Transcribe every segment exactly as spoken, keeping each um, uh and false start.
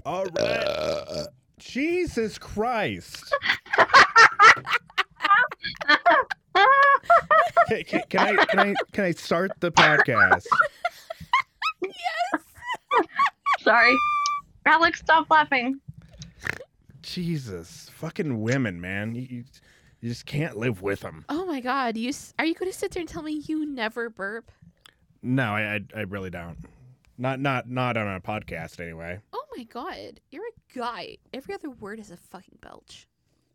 All right. Uh, Jesus Christ. Can, can, can I can I can I start the podcast? Yes. Sorry. Alex, stop laughing. Jesus, fucking women, man. You, you, you just can't live with them. Oh my God. You s- are you going to sit there and tell me you never burp? No, I, I I really don't. Not not not on a podcast anyway. Oh my God. You're a guy. Every other word is a fucking belch.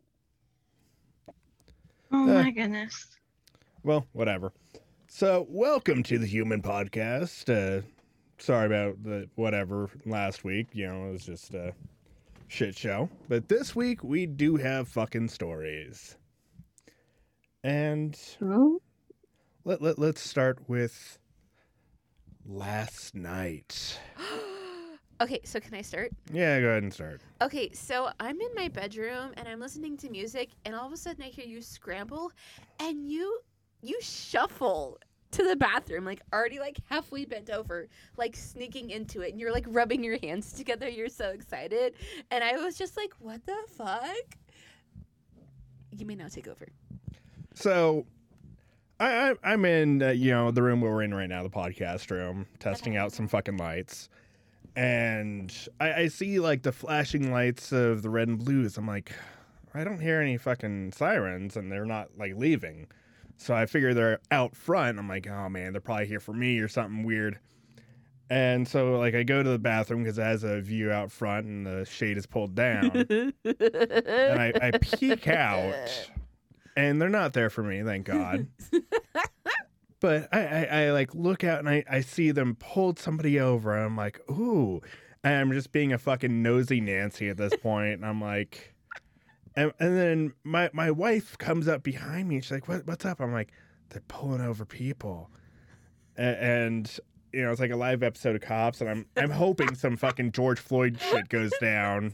Oh Uh. my goodness. Well, whatever. So, welcome to the Human Podcast. Uh, sorry about the whatever last week. You know, it was just a shit show. But this week, we do have fucking stories. And Hmm? let, let, let's start with last night. Okay, so can I start? Yeah, go ahead and start. Okay, so I'm in my bedroom and I'm listening to music, and all of a sudden I hear you scramble, and you you shuffle to the bathroom, like already like halfway bent over, like sneaking into it, and you're like rubbing your hands together. You're so excited, and I was just like, "What the fuck?" You may now take over. So, I, I, I'm in, uh, you know, the room where we're in right now, the podcast room, testing out some fucking lights. And I, I see, like, the flashing lights of the red and blues. I'm like, I don't hear any fucking sirens, and they're not, like, leaving. So I figure they're out front. I'm like, oh, man, they're probably here for me or something weird. And so, like, I go to the bathroom because it has a view out front, and the shade is pulled down. and I, I peek out, and they're not there for me, thank God. But I, I, I like look out and I, I see them pulled somebody over. And I'm like, ooh. And I'm just being a fucking nosy Nancy at this point. And I'm like, and, and then my, my wife comes up behind me. She's like, what, what's up? I'm like, they're pulling over people. And, and, you know, it's like a live episode of Cops. And I'm, I'm hoping some fucking George Floyd shit goes down.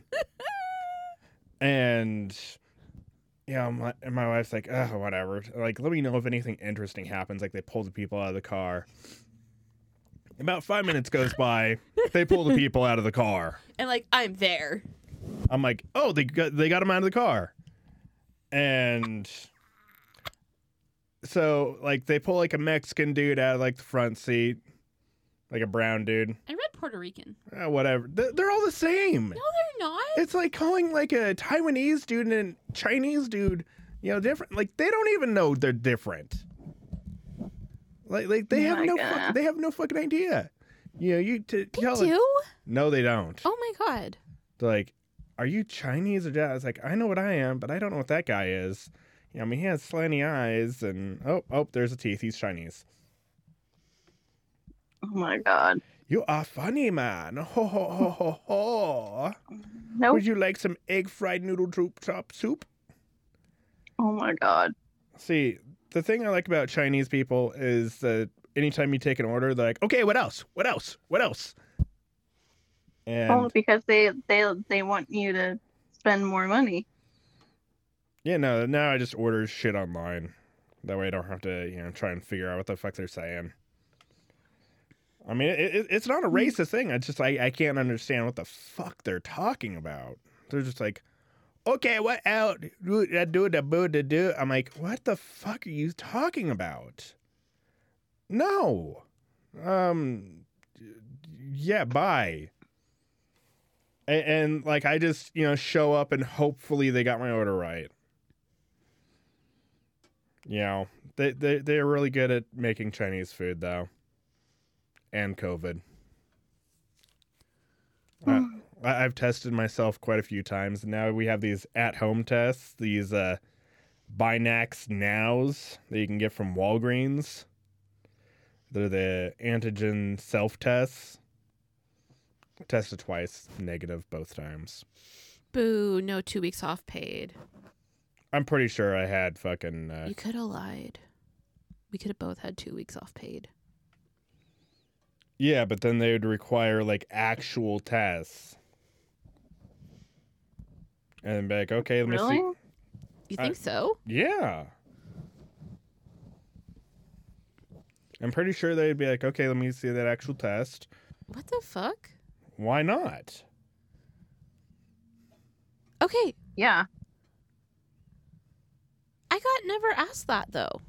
And... Yeah, my, and my wife's like, oh, whatever. Like, let me know if anything interesting happens. Like, they pull the people out of the car. About five minutes goes by. They pull the people out of the car. And like, I'm there. I'm like, oh, they got they got them out of the car. And so, like, they pull, like, a Mexican dude out of, like, the front seat. Like a brown dude. I read Puerto Rican. Uh, whatever. They're, they're all the same. No, they're not. It's like calling, like, a Taiwanese dude and a Chinese dude, you know, different. Like, they don't even know they're different. Like, like they Oh have my no, God. fuck, they have no fucking idea. You know, you to They tell do? it- no, they don't. Oh my God. They're like, are you Chinese or Japanese? It's like, I know what I am, but I don't know what that guy is. You know, I mean, he has slanty eyes, and oh, oh, there's a teeth. He's Chinese. Oh my God. You are funny, man. Ho ho ho ho ho. Nope. Would you like some egg fried noodle troop chop soup? Oh my God. See, the thing I like about Chinese people is that anytime you take an order, they're like, okay, what else? What else? What else? And Only because they they they want you to spend more money. yeah, no, now I just order shit online. That way I don't have to, you know, try and figure out what the fuck they're saying. I mean, it, it, it's not a racist thing. It's just I, I can't understand what the fuck they're talking about. They're just like, okay, what else? Do da do da boo da do. I'm like, what the fuck are you talking about? No. Um. Yeah. Bye. And, and like I just you know show up and hopefully they got my order right. You know, they they they're really good at making Chinese food though. And COVID. Uh, I, I've tested myself quite a few times. And now we have these at-home tests, these uh, Binax Nows that you can get from Walgreens. They're the antigen self-tests. Tested twice, negative both times. Boo, no two weeks off paid. I'm pretty sure I had fucking... Uh, You could have lied. We could have both had two weeks off paid. yeah, but then they would require, like, actual tests. And be like, okay, let me Really? see. You I- think so? Yeah. I'm pretty sure they'd be like, okay, let me see that actual test. What the fuck? Why not? Okay, Yeah. I got never asked that though.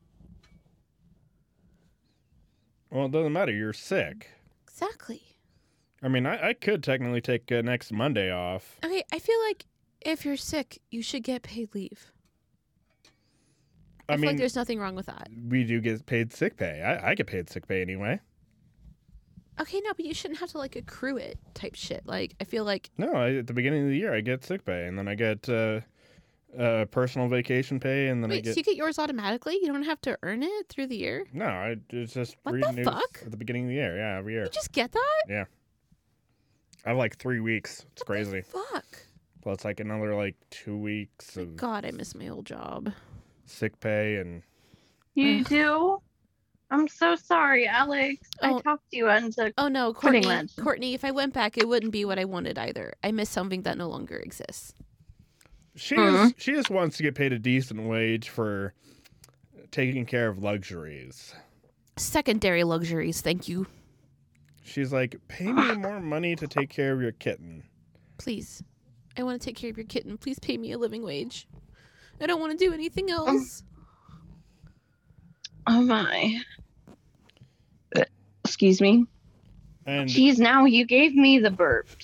Well, it doesn't matter. You're sick. Exactly. I mean, I, I could technically take uh, next Monday off. Okay, I feel like if you're sick, you should get paid leave. I, I feel mean, like there's nothing wrong with that. we do get paid sick pay. I, I get paid sick pay anyway. Okay, no, but you shouldn't have to like accrue it type shit. Like, I feel like No, I, at the beginning of the year, I get sick pay, and then I get uh, uh, personal vacation pay, and then I wait, get so you get yours automatically? You don't have to earn it through the year? no. I it's just What the renews fuck? at the beginning of the year. Yeah, every year. You just get that? Yeah, I have like three weeks. It's crazy. Fuck. Plus, like another like two weeks of God, I miss my old job. sick pay, and You Ugh. do? I'm so sorry, Alex. Oh. I talked you into. Oh no, Pretty Courtney. much. Courtney, if I went back, it wouldn't be what I wanted either. I miss something that no longer exists. she Mhm. just, she just wants to get paid a decent wage for taking care of luxuries. Secondary luxuries, thank you. She's like, pay me more money to take care of your kitten. Please. I want to take care of your kitten. Please pay me a living wage. I don't want to do anything else. Oh my. Excuse me. And Jeez, now you gave me the burps.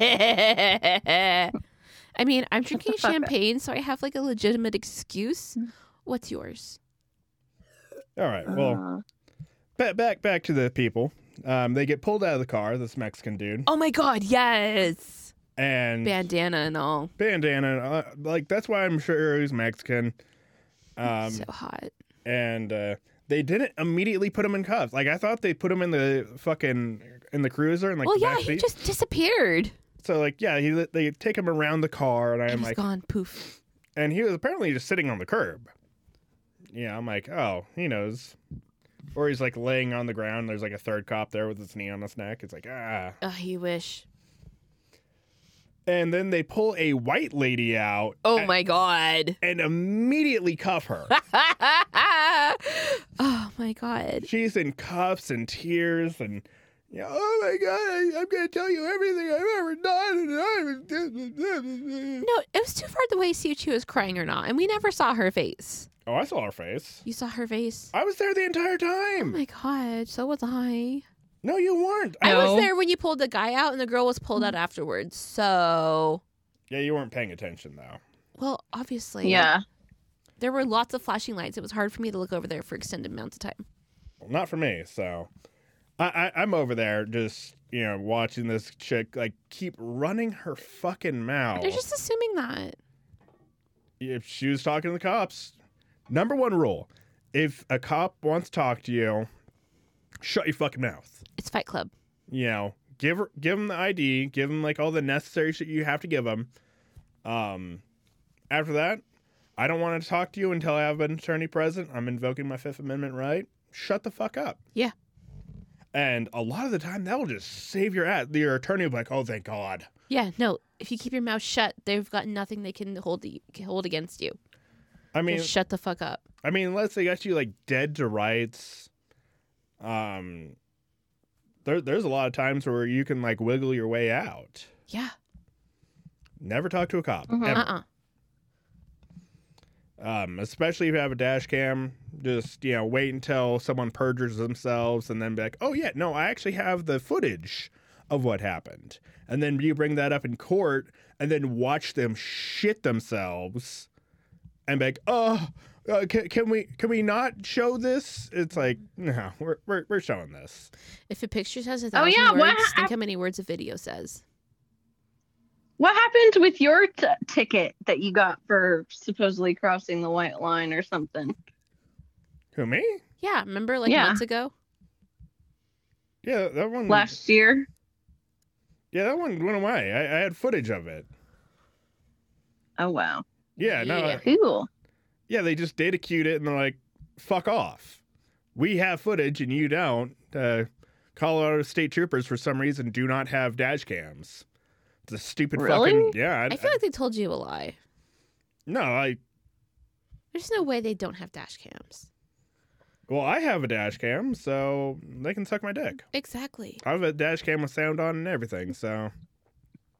I mean, I'm drinking the fuck up. champagne, so I have like a legitimate excuse. What's yours? all right, well, Uh, back back back to the people. Um, they get pulled out of the car. This Mexican dude Oh my god, yes! and Bandana and all. bandana. Uh, like that's why I'm sure he's Mexican. Um, So hot. and uh, they didn't immediately put him in cuffs. Like I thought they put him in the fucking in the cruiser and like Well, the yeah, back he seat. just disappeared. So like yeah, he they take him around the car, and And I'm he's like, gone. Poof. and he was apparently just sitting on the curb. Yeah, I'm like, oh, he knows. Or he's like laying on the ground. There's like a third cop there with his knee on his neck. It's like ah. Oh, you wish. And then they pull a white lady out. Oh a- my god. And immediately cuff her. Oh my god. She's in cuffs and tears and, you know, oh my God, I, I'm going to tell you everything I've ever done. No, it was too far away to see if she was crying or not, and we never saw her face. Oh, I saw her face. You saw her face? I was there the entire Oh time. my god, so was I. No, you weren't. I No. was there when you pulled the guy out, and the girl was pulled out afterwards. So, Yeah, you weren't paying attention, though. well, obviously, yeah. there were lots of flashing lights. It was hard for me to look over there for extended amounts of time. Well, not for me, so. I, I, I'm over there just, you know, watching this chick, like, keep running her fucking mouth. They're just assuming that. If she was talking to the cops, number one rule, if a cop wants to talk to you, shut your fucking mouth. It's Fight Club. You know, give her, give him the I D, give him like all the necessary shit you have to give him. Um, after that, I don't want to talk to you until I have an attorney present. I'm invoking my Fifth Amendment right. Shut the fuck up. Yeah. And a lot of the time, that will just save your ass. Your attorney will be like, "Oh, thank God." Yeah, no. If you keep your mouth shut, they've got nothing they can hold hold against you. I mean, Just shut the fuck up. I mean, unless they got you like dead to rights. Um, there, there's a lot of times where you can like wiggle your way out. Yeah. Never talk to a cop. Mhm. Ever. Uh-uh. Um, especially if you have a dash cam, just, you know, wait until someone perjures themselves and then be like, oh, yeah, no, I actually have the footage of what happened. And then you bring that up in court and then watch them shit themselves and be like, oh, uh, can, can we can we not show this? It's like, no, we're, we're, we're showing this. If a picture says a Oh, thousand yeah, words, what think hap- how many words a video says. What happened with your t- ticket that you got for supposedly crossing the white line or something? Who, me? Yeah, remember like Yeah. months ago? Yeah, that one. Last year? Yeah, that one went away. I, I had footage of it. Oh, wow. Yeah, no, Yeah. I- Cool. yeah, they just data queued it and they're like, fuck off. We have footage and you don't. Uh, Colorado State Troopers, for some reason, do not have dash cams. It's a stupid Really? fucking. Yeah. I feel like they told you a lie. no, I. There's no way they don't have dash cams. Well, I have a dash cam, so they can suck my dick. Exactly. I have a dash cam with sound on and everything, so.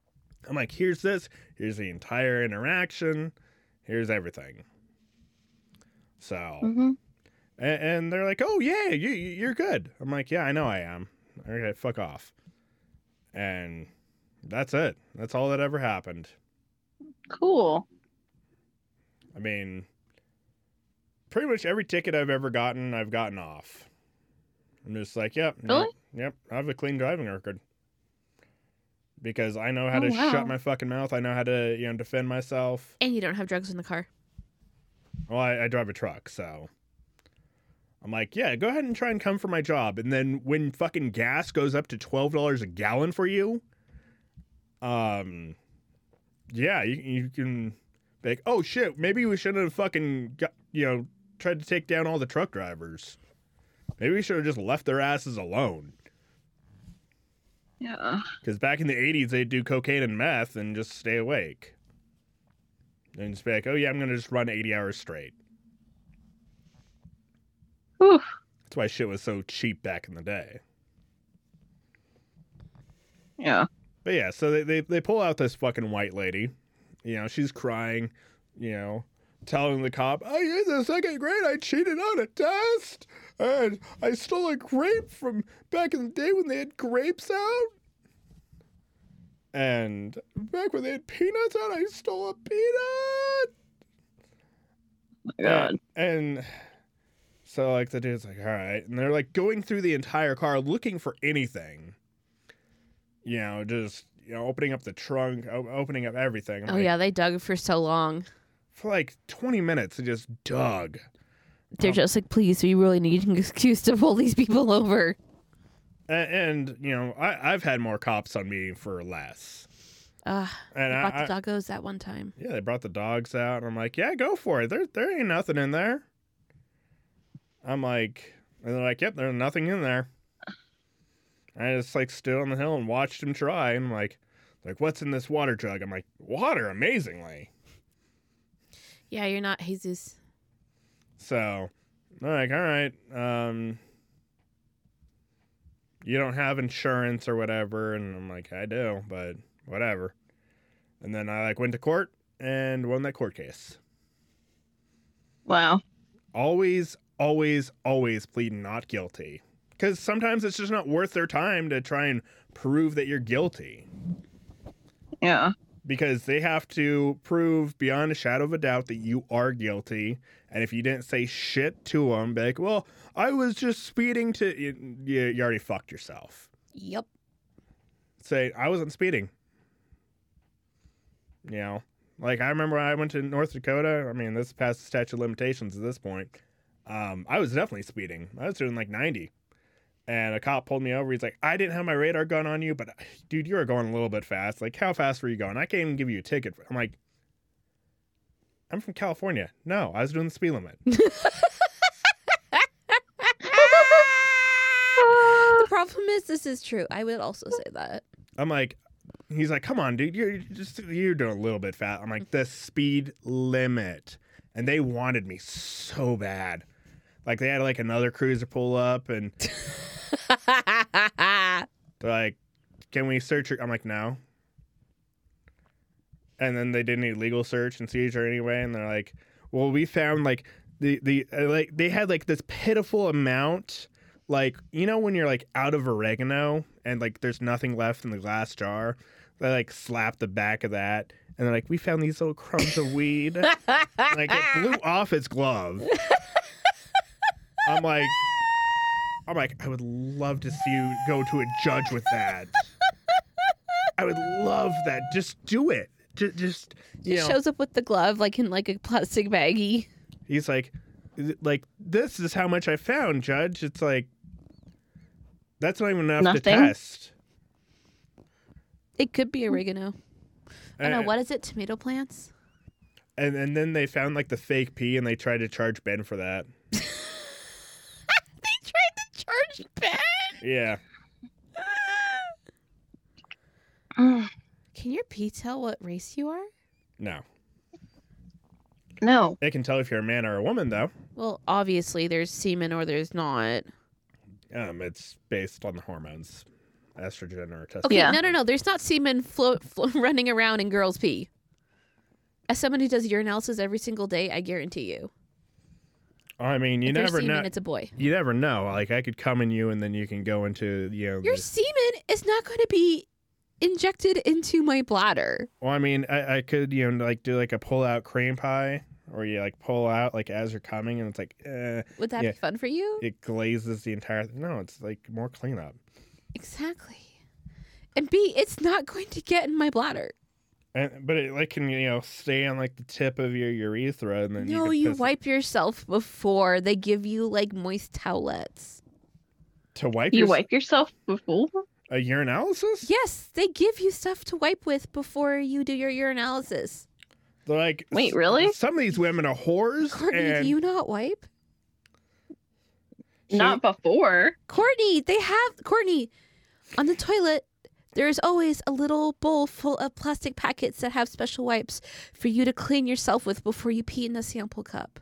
I'm like, here's this. Here's the entire interaction. Here's everything. So, Mm-hmm. and, and they're like, oh, yeah, you, you're good. I'm like, yeah, I know I am. Okay, fuck off. And that's it. That's all that ever happened. Cool. I mean, pretty much every ticket I've ever gotten, I've gotten off. I'm just like, yep, Really? yep, yep, I have a clean driving record. Because I know how Oh, to wow. shut my fucking mouth. I know how to, you know, defend myself. And you don't have drugs in the car. Well, I, I drive a truck, so I'm like, yeah, go ahead and try and come for my job. And then when fucking gas goes up to twelve dollars a gallon for you, um, yeah, you, you can be like, oh shit, maybe we shouldn't have fucking, got, you know, tried to take down all the truck drivers. Maybe we should have just left their asses alone. Yeah. Because back in the eighties, they'd do cocaine and meth and just stay awake. And just be like, oh yeah, I'm going to just run eighty hours straight. Whew. That's why shit was so cheap back in the day. Yeah. But yeah, so they, they, they pull out this fucking white lady. You know, she's crying, you know, telling the cop, I in the second grade, I cheated on a test. And I stole a grape from back in the day when they had grapes out. And back when they had peanuts out, I stole a peanut. Oh my God. And, and so, like, the dude's like, all right. And they're, like, going through the entire car looking for anything. You know, just, you know, opening up the trunk, o- opening up everything. I'm Oh, like, yeah, they dug for so long. For, like, twenty minutes, they just dug. They're Um, just like, please, we really need an excuse to pull these people over. And, and you know, I, I've had more cops on me for less. Uh, And I I, brought the I- doggos that one time. yeah, they brought the dogs out, and I'm like, yeah, go for it. There, there ain't nothing in there. I'm like, and they're like, yep, there's nothing in there. I just like stood on the hill and watched him try, and I'm like, like, what's in this water jug? I'm like, water, amazingly. Yeah, you're not Jesus. So, I'm like, all right, um, you don't have insurance or whatever, and I'm like, I do, but whatever. And then I like went to court and won that court case. Wow. Always, always, always plead not guilty. Because sometimes it's just not worth their time to try and prove that you're guilty. Yeah. Because they have to prove beyond a shadow of a doubt that you are guilty. And if you didn't say shit to them, be like, well, I was just speeding to... You, you, you already fucked yourself. Yep. Say, I wasn't speeding. You know? Like, I remember when I went to North Dakota. I mean, this is past the statute of limitations at this point. Um, I was definitely speeding. I was doing like ninety. And a cop pulled me over. He's like, I didn't have my radar gun on you, but dude, you were going a little bit fast. Like, how fast were you going? I can't even give you a ticket. I'm like, I'm from California. No, I was doing the speed limit. The problem is, this is true. I would also say that. I'm like, he's like, come on, dude, you're just you're doing a little bit fast. I'm like, the speed limit, and they wanted me so bad. Like, they had like another cruiser pull up, and they're like, can we search your? I'm like, no. And then they did an illegal search and seizure anyway, and they're like, well, we found like the the uh, like they had like this pitiful amount. Like, you know, when you're like out of oregano and like there's nothing left in the glass jar, they like slap the back of that and they're like, we found these little crumbs of weed. Like, it blew off its glove. I'm like, I'm like, I would love to see you go to a judge with that. I would love that. Just do it. Just, just you It know. shows up with the glove, like in like a plastic baggie. He's like, like, this is how much I found, Judge. It's like, that's not even enough Nothing? to test. It could be oregano. I don't know. And- What is it? Tomato plants? And and then they found like the fake pee, and they tried to charge Ben for that. They tried to charge Ben. Yeah, Can your pee tell what race you are? no, No. it can tell if you're a man or a woman, though. Well, obviously there's semen or there's not. Um, it's based on the hormones. estrogen or testosterone. Okay, Yeah. no, no, no. There's not semen flo- flo- running around in girls' pee. As someone who does urinalysis every single day, I guarantee you. I mean, you if there's never semen, know. it's a boy. You never know. Like I could come in you, and then you can go into you know. Your the- semen is not going to be injected into my bladder. well, I mean, I, I could you know like do like a pull out cream pie, or you like pull out like as you're coming, and it's like, eh, Would that Yeah. be fun for you? it glazes the entire. No, it's like more cleanup. Exactly. And B, it's not going to get in my bladder. And, but it like can you know stay on like the tip of your urethra, and then No, you, can you piss- wipe yourself before they give you like moist towelettes. to wipe You your, wipe yourself before? a urinalysis. Yes, they give you stuff to wipe with before you do your urinalysis. They're like, Wait, s- really? Some of these women are whores. Courtney, and do you not wipe? she- Not before. Courtney, they have Courtney on the toilet. There is always a little bowl full of plastic packets that have special wipes for you to clean yourself with before you pee in the sample cup.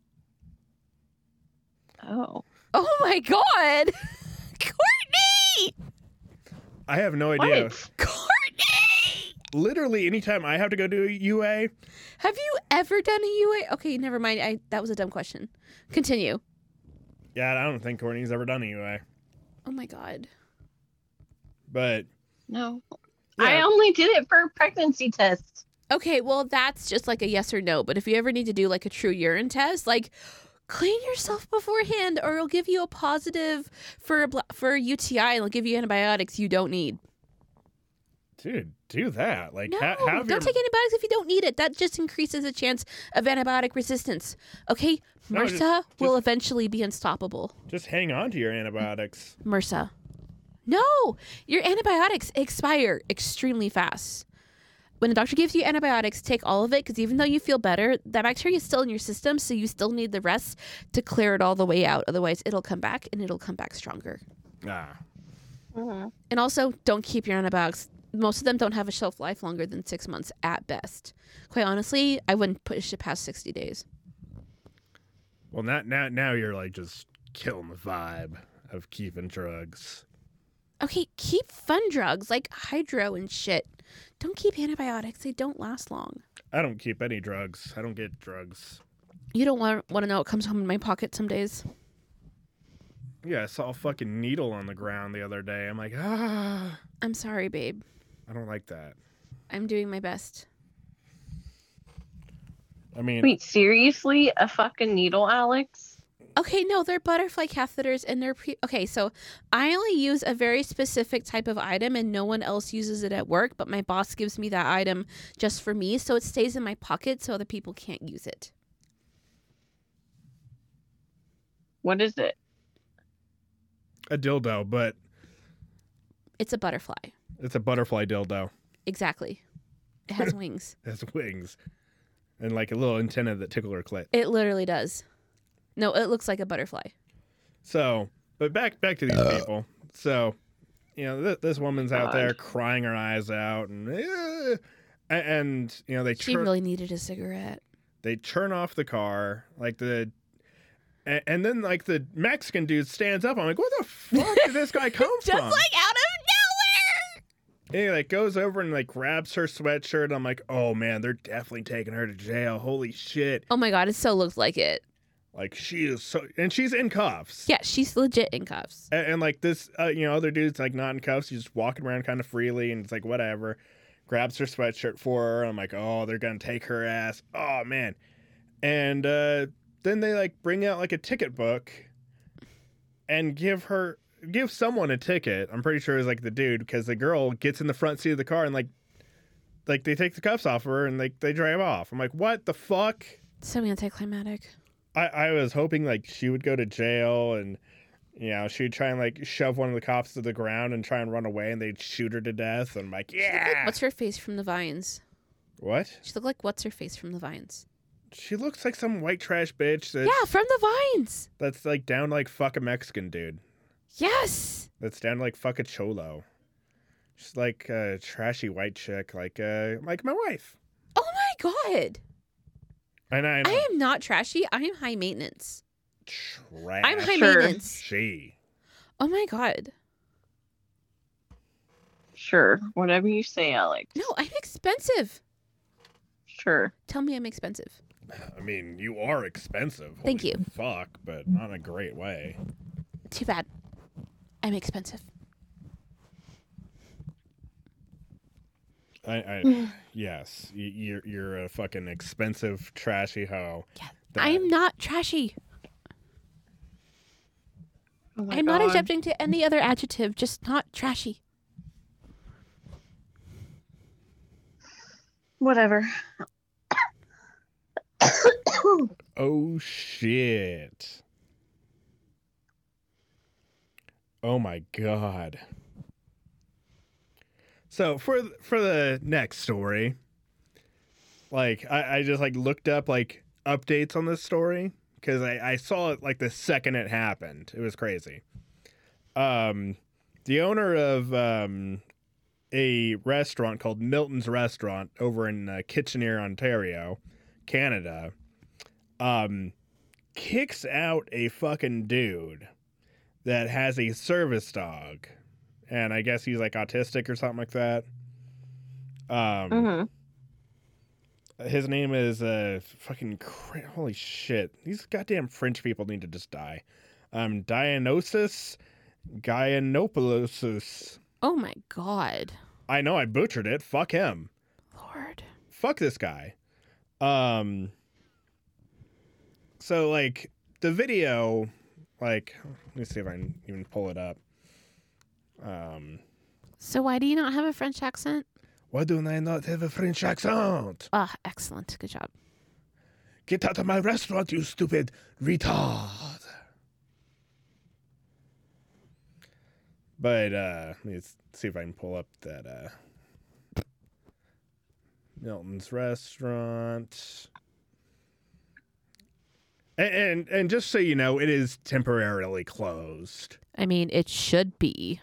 Oh. Oh my god! Courtney! I have no idea. What? Courtney! Literally, anytime I have to go do a U A, Have you ever done a U A? Okay, never mind. I that was a dumb question. Continue. yeah, I don't think Courtney's ever done a U A. Oh my god. But No. yeah, I only did it for pregnancy tests. Okay, well that's just like a yes or no. But if you ever need to do like a true urine test, like clean yourself beforehand, or it'll give you a positive for a bla- for a U T I, and it'll give you antibiotics you don't need. dude, do that. Like, No, ha- have don't your take antibiotics if you don't need it. That just increases the chance of antibiotic resistance. Okay, No, MRSA just- will just- eventually be unstoppable. just hang on to your antibiotics. MRSA. No, your antibiotics expire extremely fast. When a doctor gives you antibiotics, take all of it, because even though you feel better, that bacteria is still in your system, so you still need the rest to clear it all the way out. Otherwise, it'll come back, and it'll come back stronger. Ah, And also, don't keep your antibiotics. Most of them don't have a shelf life longer than six months at best. Quite honestly, I wouldn't push it past sixty days. well, now now now you're like just killing the vibe of keeping drugs. Okay, keep fun drugs like hydro and shit. Don't keep antibiotics. They don't last long. I don't keep any drugs. I don't get drugs. You don't want want to know what comes home in my pocket some days. Yeah, I saw a fucking needle on the ground the other day. I'm like, ah, I'm sorry, babe. I don't like that. I'm doing my best. I mean, Wait, seriously? A fucking needle, Alex? Okay, no, they're butterfly catheters and they're pre- okay, so I only use a very specific type of item and no one else uses it at work, but my boss gives me that item just for me, so it stays in my pocket so other people can't use it. What is it? a dildo, but It's a butterfly. it's a butterfly dildo. Exactly. It has wings. It has wings and like a little antenna that tickle her clit. It literally does. No, it looks like a butterfly. So, but back back to these people. So, you know, th- this woman's out God. there crying her eyes out, and eh, a- and you know they She turn really needed a cigarette. they turn off the car like the. And, and then, like, the Mexican dude stands up. I'm like, "Where the fuck did this guy come Just from?" like out of nowhere. And he like goes over and like grabs her sweatshirt. I'm like, "Oh man, they're definitely taking her to jail. Holy shit!" Oh my god, it so looks like it. Like she is so, and she's in cuffs. Yeah, she's legit in cuffs. And, and like this, uh, you know, other dude's like not in cuffs. He's just walking around kind of freely, and it's like whatever. Grabs her sweatshirt for her. I'm like, "Oh, they're gonna take her ass." Oh man, and uh, then they like bring out like a ticket book and give her give someone a ticket. I'm pretty sure it's like the dude, because the girl gets in the front seat of the car and like like they take the cuffs off her and like they drive off. I'm like, what the fuck? So anticlimactic. I, I was hoping like she would go to jail and you know she'd try and like shove one of the cops to the ground and try and run away and they'd shoot her to death. And I'm like, yeah. What's her face from the Vines? What? She looked like what's her face from the Vines? She looks like some white trash bitch that's, Yeah, from the Vines. that's like down to, like fuck a Mexican dude. Yes. That's down to like fuck a cholo. She's like a trashy white chick, like uh like my wife. Oh my god. And I, I am not trashy. I am high maintenance. trash. I'm high Sure. maintenance. She. Oh my god. Sure. Whatever you say, Alex. No, I'm expensive. Sure. Tell me I'm expensive. I mean, you are expensive. Thank Holy you. Fuck, but not in a great way. Too bad. I'm expensive. I, I yes, y- you're you're a fucking expensive, trashy hoe. Yeah. that- I'm not trashy. Oh my I'm not God. adjusting to any other adjective, just not trashy. Whatever. Oh shit. Oh my god. So for th- for the next story, like I, I just like looked up like updates on this story because I, I saw it like the second it happened. It was crazy. Um, the owner of um a restaurant called Milton's Restaurant over in uh, Kitchener, Ontario, Canada, um, kicks out a fucking dude that has a service dog, and I guess he's like autistic or something like that. Um, Mm-hmm. his name is uh fucking cra- holy shit. These goddamn French people need to just die. Um, Dionysus Gaianopoulos. Oh my god. I know I butchered it. Fuck him. Lord. Fuck this guy. Um. So like the video, like let me see if I can even pull it up. Um. So why do you not have a French accent? Why do I not have a French accent? Ah, excellent. Good job. Get out of my restaurant, you stupid retard. But uh, let me see if I can pull up that uh, Milton's Restaurant. And, and and just so you know, it is temporarily closed. I mean, it should be.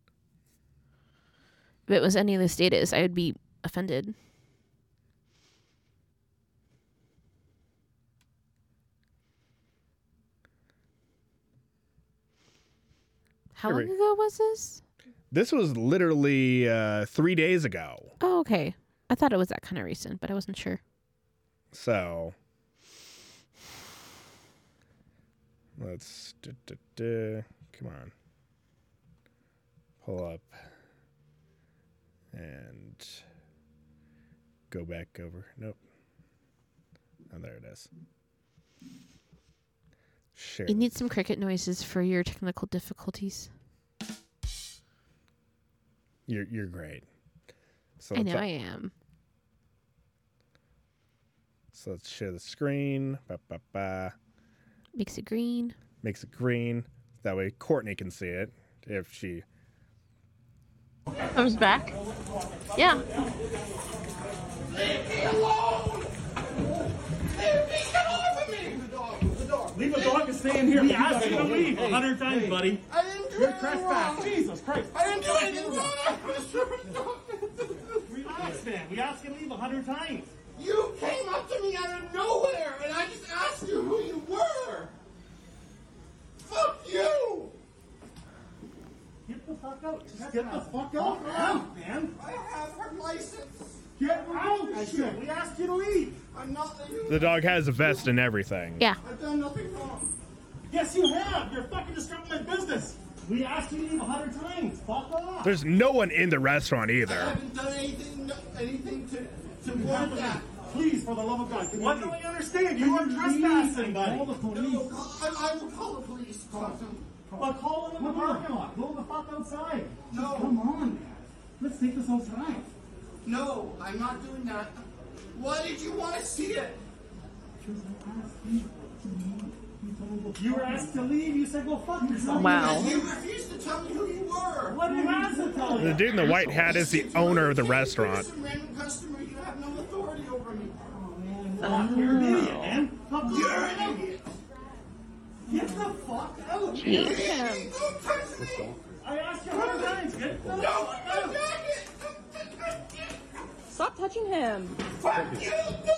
If it was any of the status, I would be offended. How Here long we- ago was this? This was literally uh, three days ago. Oh, okay. I thought it was that kind of recent, but I wasn't sure. So let's duh, duh, duh. Come on, pull up and go back over. Nope. Oh, there it is. Share. You need some cricket noises for your technical difficulties. You're you're great. So I let's, know I am. so let's share the screen. Ba, ba, ba. Makes it green. Makes it green. That way Courtney can see it if she. Comes back. Yeah. Leave a dog and stay in here. We asked you to leave a hundred times, buddy. I didn't do You're anything trespassing. wrong. Jesus Christ. I didn't do anything wrong. Relax, man. We asked you to leave a hundred times. You came up to me out of nowhere, and I just asked you who you were. Fuck you. Get the fuck out. Just get the fuck out, out, man. I have her license. Get out. I said. We asked you to leave. I'm not. You, The dog has a vest and everything. Yeah. I've done nothing wrong. Yes, you have. You're fucking disrupting my business. We asked you to leave a hundred times. Fuck off. There's no one in the restaurant I either. haven't done anything, no, anything to to You warrant have to that. leave. Please, for the love of God. What do I understand? You are Can you trespassing, buddy. No, I, I will call the police. Call them. Well, call them in the parking lot. Go the fuck outside. No. Come on, man. Let's take this outside. No, I'm not doing that. Why did you want to see it? You were asked to leave. You said, "Go fuck yourself." Wow. You refused to tell me who you were. What did I have to tell The you? dude in the white hat is the owner of the restaurant. Some random customer, you have no authority over me. Fuck, you're an idiot, man. Fuck you. You're an idiot. Get the fuck out. Jeez. Don't touch me. I asked you a hundred times. Get the No, fuck no, out. jacket. Stop touching him. Fuck you. No.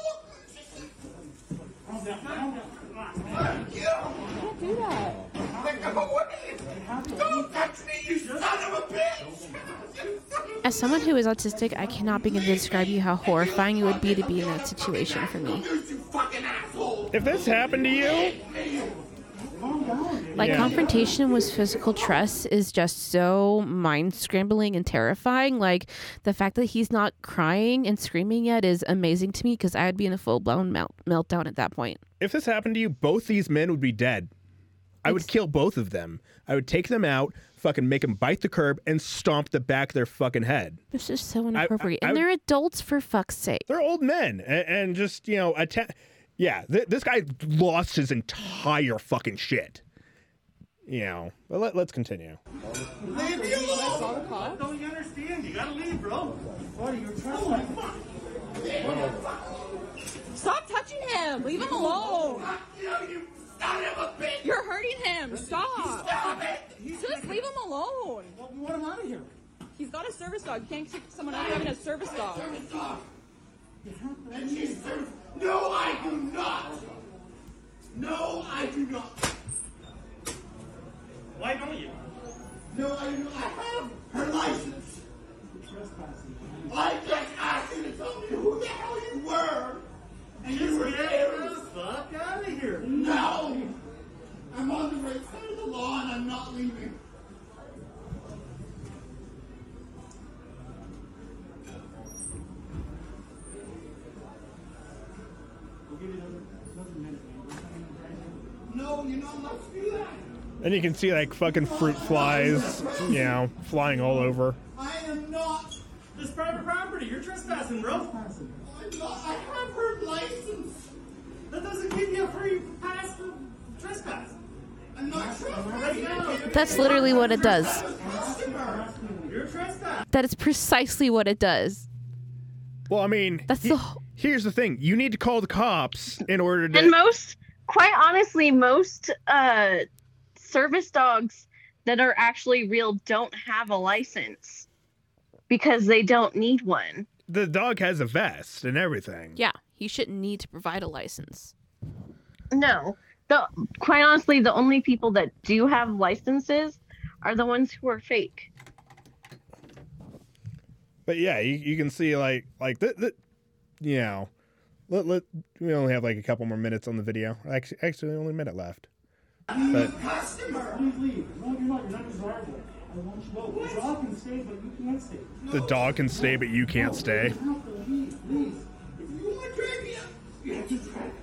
Calm down, calm down. Fuck you. Don't do that. Go away. Don't touch me, you son of a bitch. You son of a As someone who is autistic, I cannot begin to describe you how horrifying it would be to be in that situation for me. If this happened to you, Like, Yeah. confrontation with physical trust is just so mind-scrambling and terrifying. Like, the fact that he's not crying and screaming yet is amazing to me, because I'd be in a full-blown melt- meltdown at that point. if this happened to you, both these men would be dead. I would It's- kill both of them. I would take them out, fucking make them bite the curb, and stomp the back of their fucking head. This is so I- inappropriate. I and would- they're adults, for fuck's sake. They're old men, and, and just, you know, atta- yeah, th- this guy lost his entire fucking shit. You know, but let, let's continue. Leave me alone! Don't you understand? You gotta leave, bro. Buddy, you're trespassing. Stop touching him! Leave him alone! Fuck you, you son of a bitch! You're hurting him! Stop! Stop it! Just leave him alone! Well, we want him out of here. He's got a service dog. You can't kick someone out having a service dog. And she's served. No, I do not! No, I do not! Why don't you? No, I do not. I have her license. I just asked you to tell me who the hell you were. And you were Get there. the fuck out of here. No! I'm on the right side of the law and I'm not leaving. We'll give you another, another minute, man. No, you're not allowed to do that. And you can see like fucking fruit flies, you know, flying all over. I am not. This private property. You're trespassing, bro. I'm not. I have her license. That doesn't give you a free pass for trespass. I'm not Right now, trespassing. That's literally what it does. Customer. you're trespassing. That is precisely what it does. Well, I mean, That's he- the whole... here's the thing: you need to call the cops in order to. And most, quite honestly, most uh, service dogs that are actually real don't have a license because they don't need one. the dog has a vest and everything. Yeah, he shouldn't need to provide a license. No, the quite honestly, the only people that do have licenses are the ones who are fake. But yeah, you, you can see like like the, the you know, let, let we only have like a couple more minutes on the video. Actually, actually only a minute left. But Customer. Please leave. No, you're not. You're not desirable. I want you to go. The dog can stay, but you can't stay. the dog can stay, but you can't stay. Please, please. If you want to drag me up, you have to drag me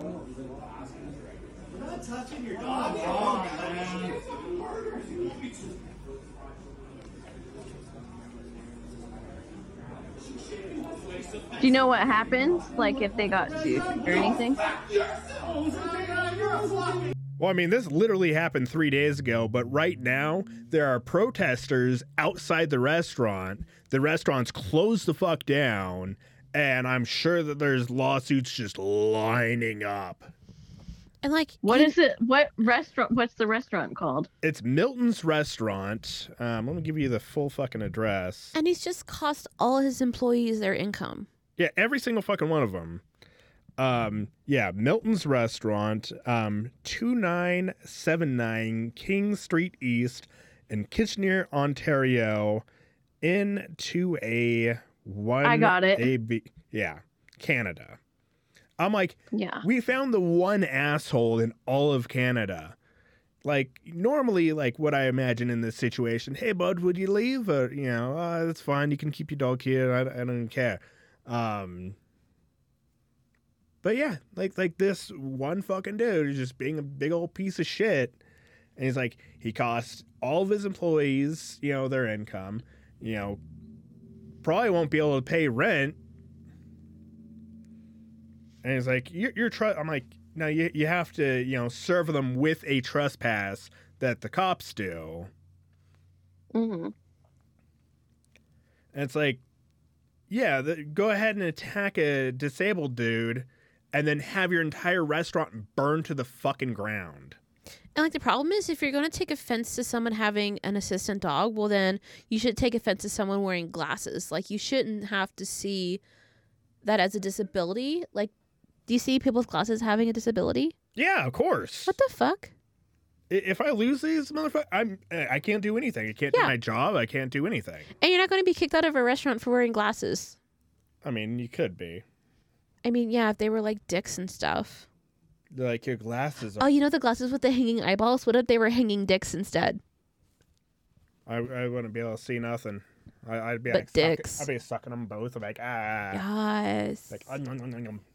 You're not touching your dog. Oh, man. up. Fucking murder. You want me to? Do you know what happens? Like if they got sued or anything? Well, I mean, this literally happened three days ago, but right now there are protesters outside the restaurant. The restaurant's closed the fuck down, and I'm sure that there's lawsuits just lining up. And like, What he- is it? What restaurant? What's the restaurant called? It's Milton's Restaurant. Um, let me give you the full fucking address. and he's just cost all his employees their income. Yeah, every single fucking one of them. Um, yeah, Milton's Restaurant, um, two nine seven nine King Street East in Kitchener, Ontario, N two A one. I got it. A B. Yeah, Canada. I'm like, Yeah. we found the one asshole in all of Canada. Like, normally, like, what I imagine in this situation, hey, bud, would you leave? Or, you know, uh, that's fine. You can keep your dog here. I, I don't even care. Um, but yeah, like, like this one fucking dude is just being a big old piece of shit. And he's like, he cost all of his employees, you know, their income, you know, probably won't be able to pay rent. And he's like, you're, you're tr-. I'm like, no, you, you have to, you know, serve them with a trespass that the cops do. hmm And it's like, yeah, the, go ahead and attack a disabled dude and then have your entire restaurant burned to the fucking ground. And like, the problem is, if you're going to take offense to someone having an assistant dog, well, then you should take offense to someone wearing glasses. Like, you shouldn't have to see that as a disability. Like, do you see people with glasses having a disability? Yeah, of course. What the fuck? if I lose these motherfuckers, I'm I can't do anything. I can't Yeah. do my job. I can't do anything. And you're not going to be kicked out of a restaurant for wearing glasses. I mean, you could be. I mean, yeah, if they were like dicks and stuff. Like your glasses. Oh, Are, you know the glasses with the hanging eyeballs? What if they were hanging dicks instead? I I wouldn't be able to see nothing. I, I'd be But like sucking- dicks. I'd be sucking them both. I'm like ah. Yes. Like um, um, um, um, um.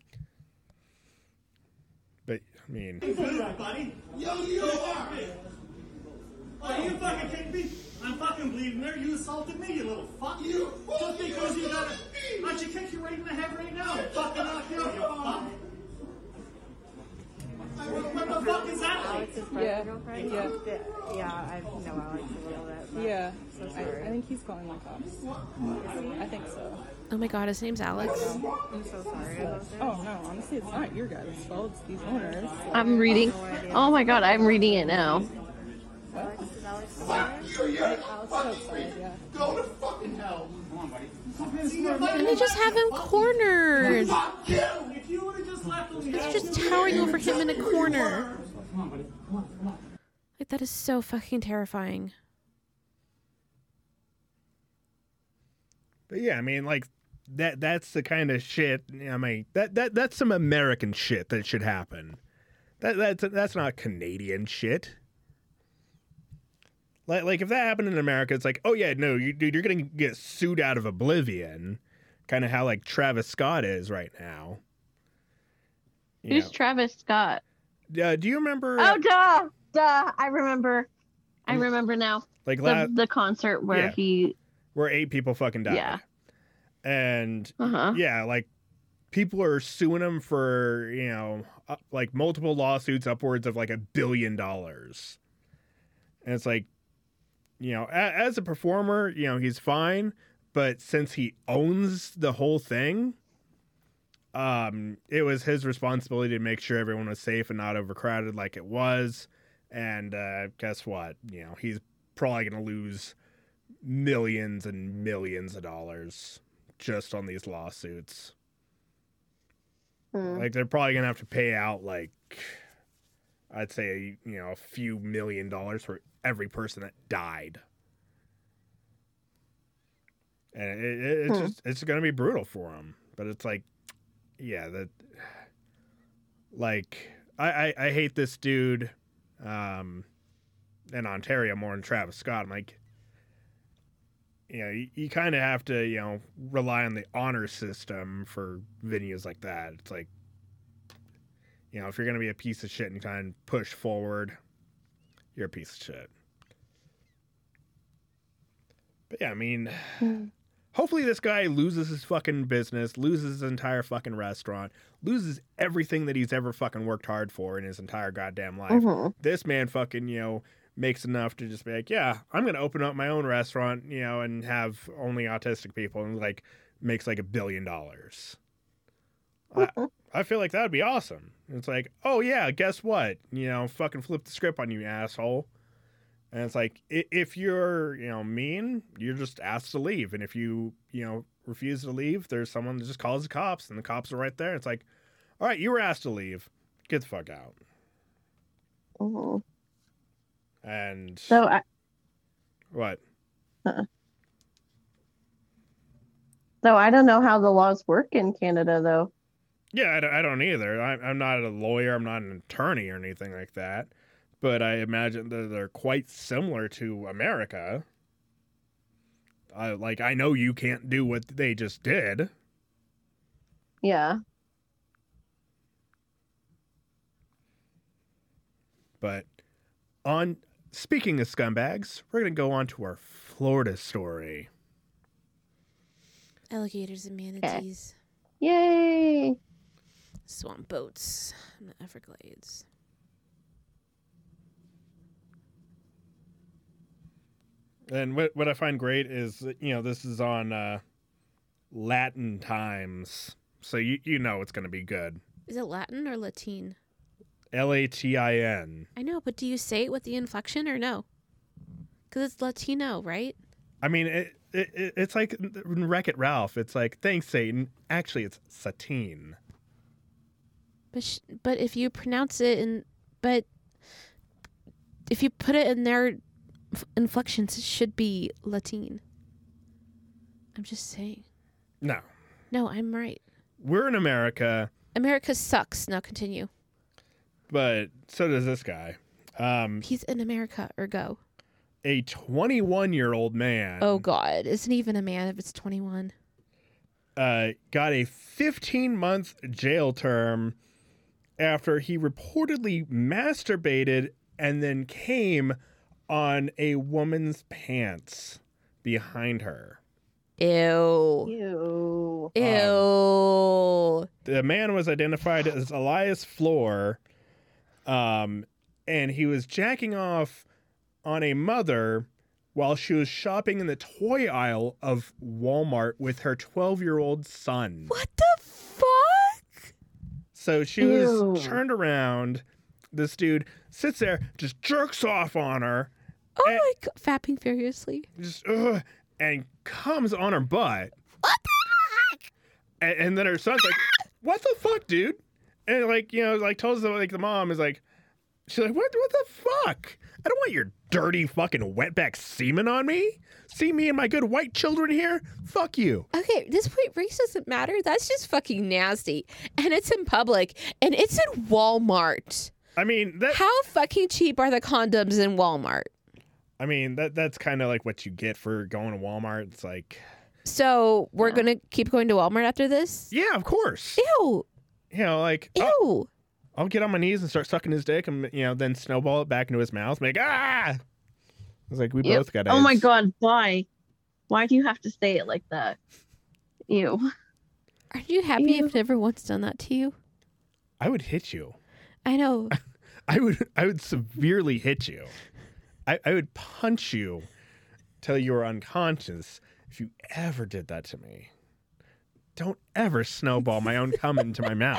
But I mean, You do that, buddy. Yo, you are. Are you fucking kidding me? I'm fucking bleeding there. You assaulted me, you little fuck. You Just because you got it. I should kick you right in the head right now. Fucking knock you out, you fuck. What, what the fuck is that like? Yeah. Yeah. Yeah, I know Alex a little bit. But Yeah. So I, sorry. I think he's calling the cops. I think so. Oh my god, his name's Alex. I'm so sorry about this. Oh no, honestly, it's not your guys' fault. It's these owners. I'm reading. Oh my god, I'm reading it now. Alex, is Alex Fuck you, you're Alex is outside. Yeah. go to fucking hell. And they just have him cornered. Fuck you. If you would have just left him here. He's just towering over him in a corner. Like, that is so fucking terrifying. but yeah, I mean, like that. That's the kind of shit. I mean, that that that's some American shit that should happen. That that's that's not Canadian shit. Like like if that happened in America, it's like, oh yeah, no, you dude, you're gonna get sued out of oblivion. Kind of how like Travis Scott is right now. You Who's know. Travis Scott? Uh, do you remember? Oh, duh, duh. I remember. I remember now. like The, la- the concert where Yeah. he. where eight people fucking died. Yeah. And Uh huh. yeah, like people are suing him for, you know, uh, like multiple lawsuits upwards of like a billion dollars. And it's like, you know, a- as a performer, you know, he's fine, but since he owns the whole thing, um, it was his responsibility to make sure everyone was safe and not overcrowded like it was. And uh, guess what? You know, he's probably going to lose millions and millions of dollars just on these lawsuits. Hmm. Like they're probably gonna have to pay out like I'd say, you know, a few million dollars for every person that died. And it, it, it's Hmm. just it's gonna be brutal for him. But it's like, yeah, that like I, I, I hate this dude um in Ontario more than Travis Scott. I'm like, you know, you, you kind of have to, you know, rely on the honor system for venues like that. It's like, you know, if you're going to be a piece of shit and kind of push forward, you're a piece of shit. But yeah, I mean, Hmm. hopefully this guy loses his fucking business, loses his entire fucking restaurant, loses everything that he's ever fucking worked hard for in his entire goddamn life. Mhm. This man fucking, you know, makes enough to just be like, yeah, I'm going to open up my own restaurant, you know, and have only autistic people, and like makes like a billion dollars. I, I feel like that would be awesome. It's like, oh yeah, guess what? You know, fucking flip the script on you, asshole. And it's like, i- if you're, you know, mean, you're just asked to leave. And if you, you know, refuse to leave, there's someone that just calls the cops, and the cops are right there. It's like, all right, you were asked to leave. Get the fuck out. Mhm. And So I, what? so I don't know how the laws work in Canada, though. Yeah, I don't, I don't either. I, I'm not a lawyer. I'm not an attorney or anything like that. But I imagine that they're quite similar to America. Uh, like, I know you can't do what they just did. Yeah. But on speaking of scumbags, we're going to go on to our Florida story. Alligators and manatees. Yay! Swamp boats in the Everglades. And what, what I find great is, that, you know, this is on uh, Latin Times. So you, you know it's going to be good. Is it Latin or Latin? L A T I N. I know, but do you say it with the inflection or no? Because it's Latino, right? I mean, it, it, it it's like in Wreck-It Ralph. It's like, thanks, Satan. Actually, it's Satine. But sh- but if you pronounce it in but if you put it in their f- inflections, it should be Latin. I'm just saying. No. No, I'm right. We're in America, America sucks. Now continue. but so does this guy. Um, He's in America, ergo. a twenty-one-year-old man Oh, God. Isn't even a man if it's twenty-one. uh, got a fifteen-month jail term after he reportedly masturbated and then came on a woman's pants behind her. Ew. Ew. Ew. The man was identified as Elias Floor, um, and he was jacking off on a mother while she was shopping in the toy aisle of Walmart with her twelve-year-old son. What the fuck? So she Ew. was turned around. This dude sits there, just jerks off on her, Oh Eh. my God. Fapping furiously. just ugh, and comes on her butt. What the fuck? And, and then her son's like, "What the fuck, dude?" And like, you know, like tells the like the mom is like, she's like, "What? What the fuck? I don't want your dirty fucking wetback semen on me. See me and my good white children here? Fuck you." Okay, this point, race doesn't matter. That's just fucking nasty. And it's in public. And it's in Walmart. I mean that. How fucking cheap are the condoms in Walmart? I mean that. That's kind of like what you get for going to Walmart. It's like, So we're going to keep going to Walmart after this? yeah, of course. Ew. You know, like, Ew. I'll, I'll get on my knees and start sucking his dick, and you know, then snowball it back into his mouth. Like, ah. I was like, we Yep. both got. Oh my AIDS. God, why? Why do you have to say it like that? Ew. Are you happy Ew. I've never once done that to you? I would hit you. I know. I would I would severely hit you. I, I would punch you till you were unconscious if you ever did that to me. Don't ever snowball my own cum into my mouth.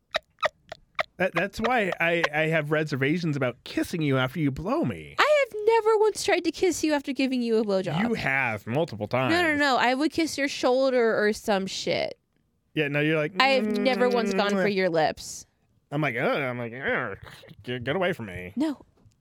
That, that's why I, I have reservations about kissing you after you blow me. I have never once tried to kiss you after giving you a blowjob. You have multiple times. No, no, no. I would kiss your shoulder or some shit. Yeah, no, you're like. I have never once gone for "Mm." your lips. I'm like, Ugh. I'm like, Ugh. get, get away from me. No.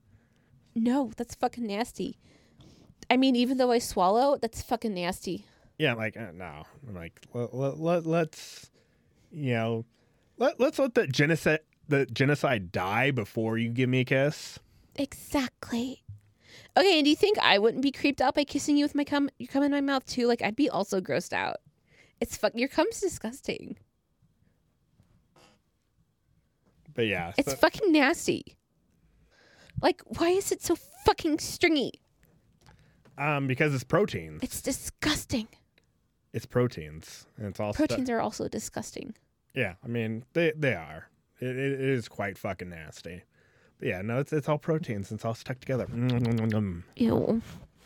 No, that's fucking nasty. I mean, even though I swallow, that's fucking nasty. Yeah, I'm like, uh, no. I'm like, let, let, let, let's, you know, let, let's let the genocide, the genocide die before you give me a kiss. Exactly. Okay, and do you think I wouldn't be creeped out by kissing you with my cum? You cum in my mouth too? Like, I'd be also grossed out. It's fuck. Your cum's disgusting. But yeah, It's so- fucking nasty. Like, why is it so fucking stringy? um, because it's proteins. It's disgusting. It's proteins, and it's all stu- Proteins are also disgusting. Yeah, I mean they they are. It, it, it is quite fucking nasty. But yeah, no, it's it's all proteins. It's all stuck together. Mm-mm-mm-mm. Ew.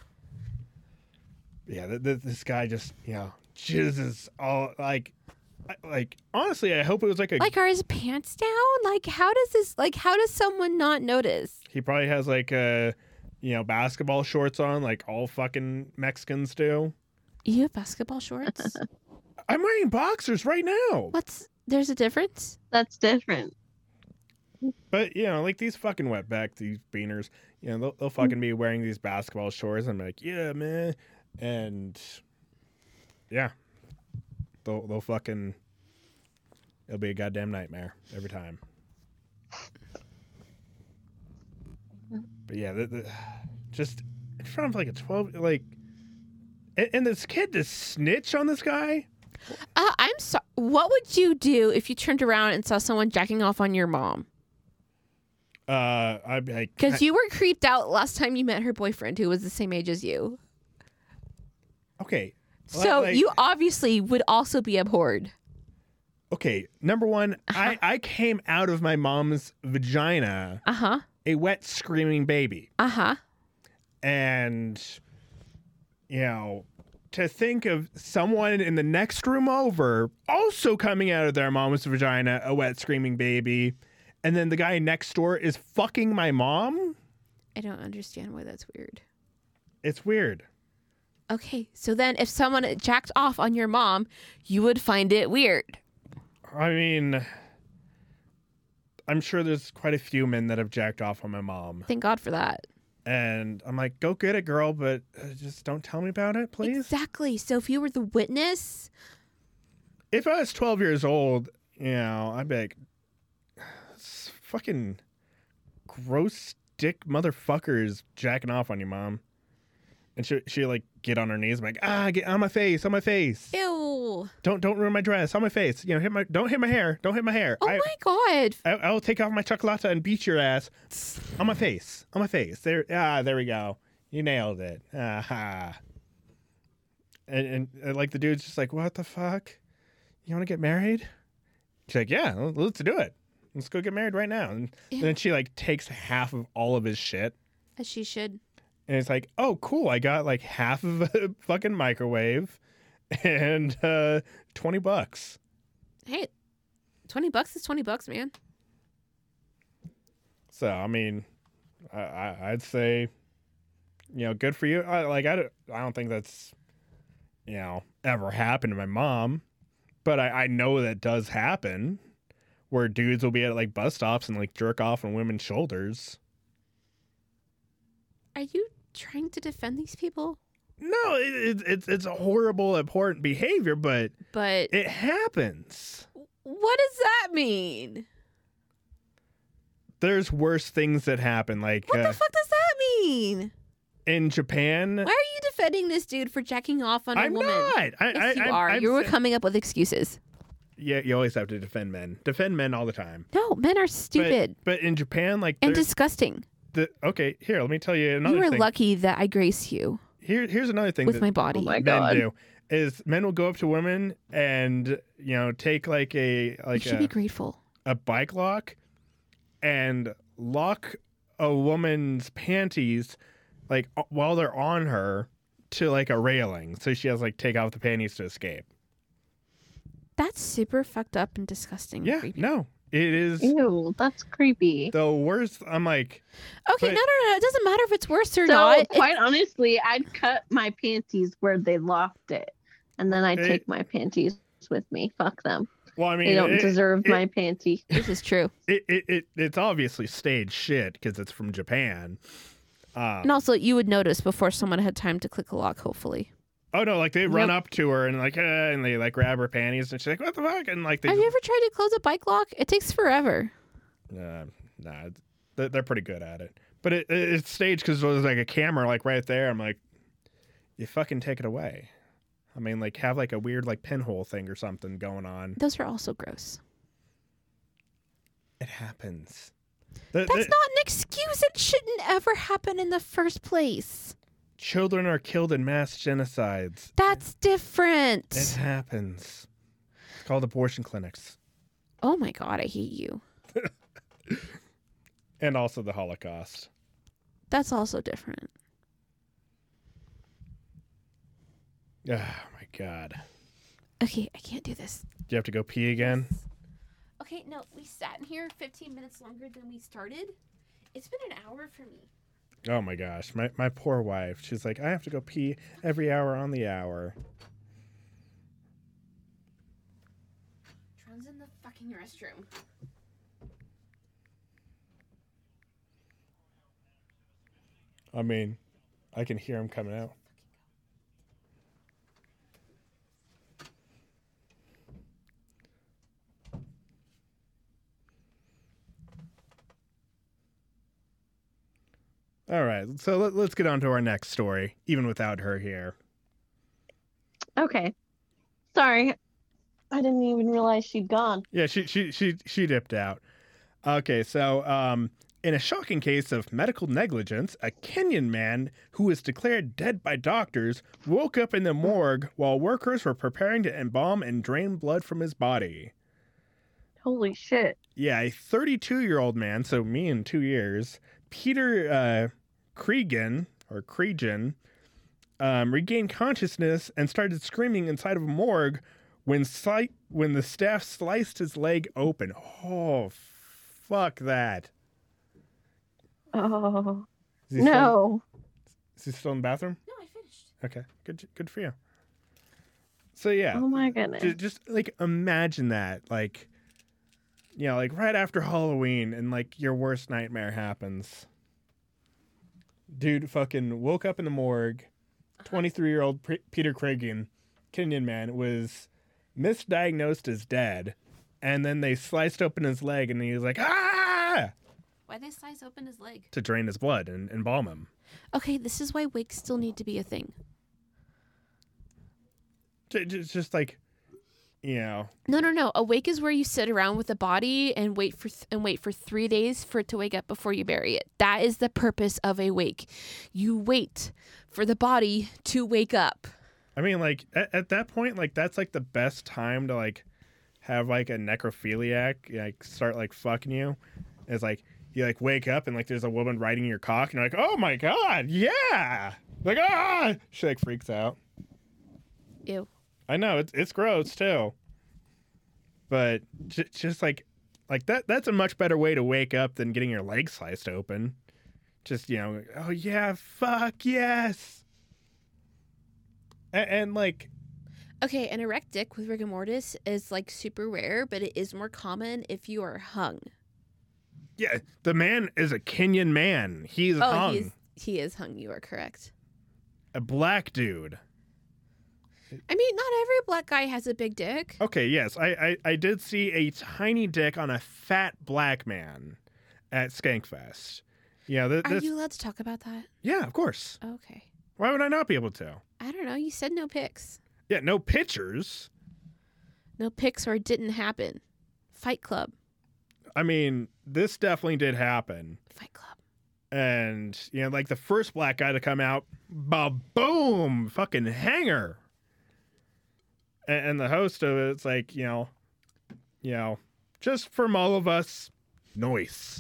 Yeah, th- th- this guy just you know jizzes all like I- like honestly, I hope it was like a. Like, are his pants down? Like, how does this? Like, how does someone not notice? He probably has like a, you know, basketball shorts on, like all fucking Mexicans do. You have basketball shorts? I'm wearing boxers right now. What's there's a difference? That's different. But you know, like these fucking wetbacks, these beaners, you know, they'll, they'll fucking be wearing these basketball shorts. I'm like, yeah, man, and yeah, they'll they'll fucking, it'll be a goddamn nightmare every time. But yeah, the, the, just in front of like a twelve, like, and, and this kid to snitch on this guy. Uh, I'm sorry. What would you do if you turned around and saw someone jacking off on your mom? Uh, I'd be like, Because you were creeped out last time you met her boyfriend, who was the same age as you. okay, So like- you obviously would also be abhorred. okay. Number one, Uh-huh. I I came out of my mom's vagina. Uh huh. A wet screaming baby. Uh huh. And, you know, to think of someone in the next room over also coming out of their mom's vagina, a wet screaming baby, and then the guy next door is fucking my mom? I don't understand why that's weird. It's weird. Okay, so then if someone jacked off on your mom, you would find it weird. I mean, I'm sure there's quite a few men that have jacked off on my mom. Thank God for that. And I'm like, go get it, girl, but uh, just don't tell me about it, please. Exactly. So if you were the witness, If I was twelve years old, you know, I'd be like, "This fucking gross dick motherfuckers jacking off on you, mom." And she she like get on her knees, I'm like, ah, get on my face, on my face. ew. Don't don't ruin my dress, on my face. You know, hit my don't hit my hair, don't hit my hair. Oh I, my God. I I will take off my chocolata and beat your ass on my face, on my face. There, ah, there we go. You nailed it. Aha. And, and and like the dude's just like, what the fuck? You want to get married? She's like, yeah, l- let's do it. Let's go get married right now. And Ew. then she like takes half of all of his shit. As she should. And it's like, oh, cool. I got like half of a fucking microwave and uh, twenty bucks. Hey, twenty bucks is twenty bucks, man. So, I mean, I, I, I'd say, you know, good for you. I, like, I don't, I don't think that's, you know, ever happened to my mom. But I, I know that does happen where dudes will be at like bus stops and like jerk off on women's shoulders. Are you trying to defend these people? No, it, it, it's it's a horrible, abhorrent behavior, but But it happens. what does that mean? There's worse things that happen. Like What uh, the fuck does that mean? in Japan. Why are you defending this dude for jacking off on a I'm woman? not. I, Yes, I, you I'm- are. I'm you were sa- coming up with excuses. Yeah, you always have to defend men. Defend men all the time. No, men are But- stupid But, in Japan, like, and there's disgusting. the okay. Here, let me tell you another You are thing. lucky that I grace you Here, here's another thing with that my body. Oh my men God. do is men will go up to women and you know take like a you like should a, be grateful. a bike lock and lock a woman's panties like uh, while they're on her to like a railing, so she has like take off the panties to escape. That's super fucked up and disgusting. and Yeah, creepy. no, it is Ew, that's creepy. the worst. I'm like, Okay, But- no, no, no. It doesn't matter if it's worse or So not. It- quite honestly, I'd cut my panties where they locked it, and then I'd It- take my panties with me. Fuck them. well, I mean, They don't it, deserve it- my panty. this is true. it, it, it it's obviously staged shit because it's from Japan. Um, And also, you would notice before someone had time to click a lock, hopefully. Oh no! Like they run Nope. up to her and like, uh, and they like grab her panties and she's like, "What the fuck?" And like they, Have you ever tried to close a bike lock? It takes forever. uh, nah, it's- they're, they're pretty good at it. But it, it it's staged because there's like a camera like right there. I'm like, you fucking take it away. I mean, like have like a weird like pinhole thing or something going on. Those are also gross. It happens. The, That's the- not an excuse. It shouldn't ever happen in the first place. children are killed in mass genocides. That's different. It happens. It's called abortion clinics. Oh my God, I hate you. And also the Holocaust. That's also different. Oh my God. Okay, I can't do this. Do you have to go pee again? Okay, no, we sat in here fifteen minutes longer than we started. It's been an hour for me. Oh my gosh, my my poor wife. She's like, I have to go pee every hour on the hour. Tron's in the fucking restroom. I mean, I can hear him coming out. All right, so let, let's get on to our next story, even without her here. Okay. Sorry. I didn't even realize she'd gone. Yeah, she she she she dipped out. Okay, so um, in a shocking case of medical negligence, a Kenyan man who was declared dead by doctors woke up in the morgue while workers were preparing to embalm and drain blood from his body. Holy shit. Yeah, a thirty-two-year-old man, so me in two years, Peter uh, Cregan or Cregan, um, regained consciousness and started screaming inside of a morgue when sli- when the staff sliced his leg open. Oh, fuck that! Oh. Is he Still, No. is he still in the bathroom? No, I finished. Okay, good, good for you. So yeah, Oh my goodness. ju- just like imagine that, like you know, like right after Halloween, and like your worst nightmare happens. Dude fucking woke up in the morgue. twenty-three-year-old P- Peter Craigian, Kenyan man, was misdiagnosed as dead. And then they sliced open his leg, and he was like, ah! Why'd they slice open his leg? To drain his blood and embalm him. Okay, this is why wakes still need to be a thing. It's just like, you know. No, no, no. A wake is where you sit around with the body and wait for th- and wait for three days for it to wake up before you bury it. That is the purpose of a wake. You wait for the body to wake up. I mean, like, at, at that point, like, that's, like, the best time to, like, have, like, a necrophiliac, like, start, like, fucking you. It's, like, you, like, wake up and, like, there's a woman riding your cock, and you're like, oh, my God, yeah! Like, ah! She, like, freaks out. Ew. I know, it's it's gross, too. But j- just, like, like that that's a much better way to wake up than getting your leg sliced open. Just, you know, oh, yeah, fuck, yes! And, and like... Okay, an erect dick with rigor mortis is, like, super rare, but it is more common if you are hung. Yeah, the man is a Kenyan man. He's oh, hung. He's, he is hung. You are correct. A black dude. I mean, not every black guy has a big dick. Okay, yes. I, I, I did see a tiny dick on a fat black man at Skankfest. Yeah, th- Are this, you allowed to talk about that? Yeah, of course. Okay. Why would I not be able to? I don't know. You said no pics. Yeah, no pictures. No pics or it didn't happen. Fight Club. I mean, this definitely did happen. Fight Club. And, you know, like the first black guy to come out, ba-boom, fucking hanger. And, and the host of it's like, you know, you know, just from all of us, noise.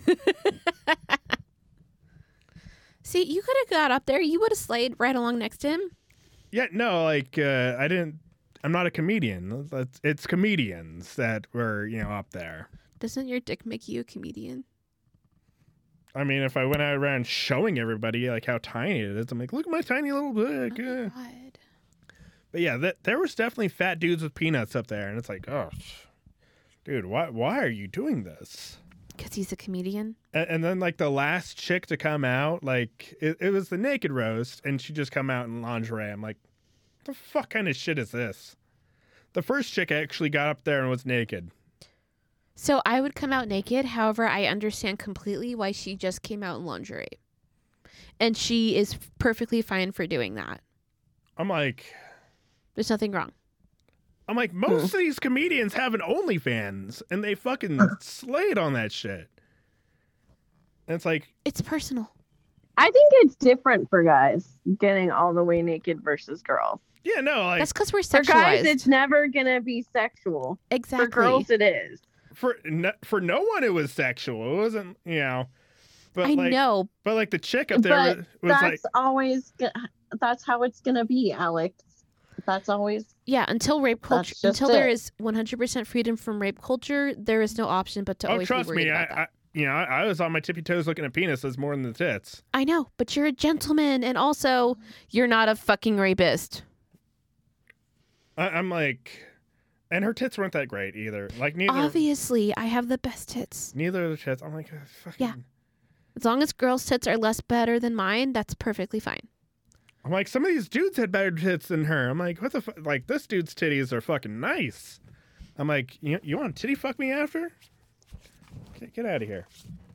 See, you could have got up there. You would have slayed right along next to him. Yeah, no, like, uh, I didn't, I'm not a comedian. It's, it's comedians that were, you know, up there. Doesn't your dick make you a comedian? I mean, if I went out around showing everybody, like, how tiny it is, I'm like, look at my tiny little dick. Oh uh. my God. But yeah, th- there was definitely fat dudes with peanuts up there. And it's like, oh, dude, why, why are you doing this? Because he's a comedian? And, and then, like, the last chick to come out, like, it, it was the naked roast, and she just come out in lingerie. I'm like, what the fuck kind of shit is this? The first chick actually got up there and was naked. So I would come out naked. However, I understand completely why she just came out in lingerie. And she is perfectly fine for doing that. I'm like... There's nothing wrong. I'm like, most of these comedians have an OnlyFans, and they fucking slayed on that shit. And it's like... It's personal. I think it's different for guys getting all the way naked versus girls. Yeah, no, like... That's because we're For sexualized. guys, it's never going to be sexual. Exactly. For girls, it is. For no, for no one, it was sexual. It wasn't, you know... But I like, know. But, like, the chick up there But was, was that's like... always... go- That's how it's going to be, Alex. That's always... Yeah, until rape culture, That's just until there it. is one hundred percent freedom from rape culture, there is no option but to Oh, always trust be worried me, I, about I, that. you know, I, I was on my tippy toes looking at penises more than the tits. I know, but you're a gentleman, and also, you're not a fucking rapist. I, I'm like... And her tits weren't that great either. Like, neither... Obviously, I have the best tits. Neither of the tits. I'm like, uh, fucking... Yeah. As long as girls' tits are less better than mine, that's perfectly fine. I'm like, some of these dudes had better tits than her. I'm like, what the fuck? Like, this dude's titties are fucking nice. I'm like, you, you want to titty fuck me after? Get, get out of here.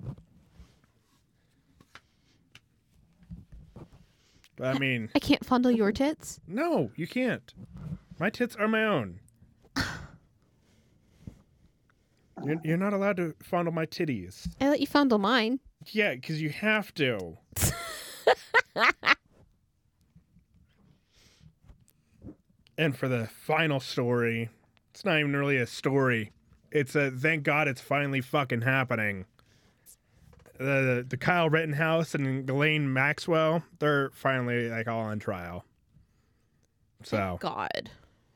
But I mean, I can't fondle your tits. no, you can't. My tits are my own. You're, you're not allowed to fondle my titties. I let you fondle mine. Yeah, because you have to. And for the final story, it's not even really a story. It's a thank God it's finally fucking happening. The the Kyle Rittenhouse and Ghislaine Maxwell, they're finally like all on trial. So God.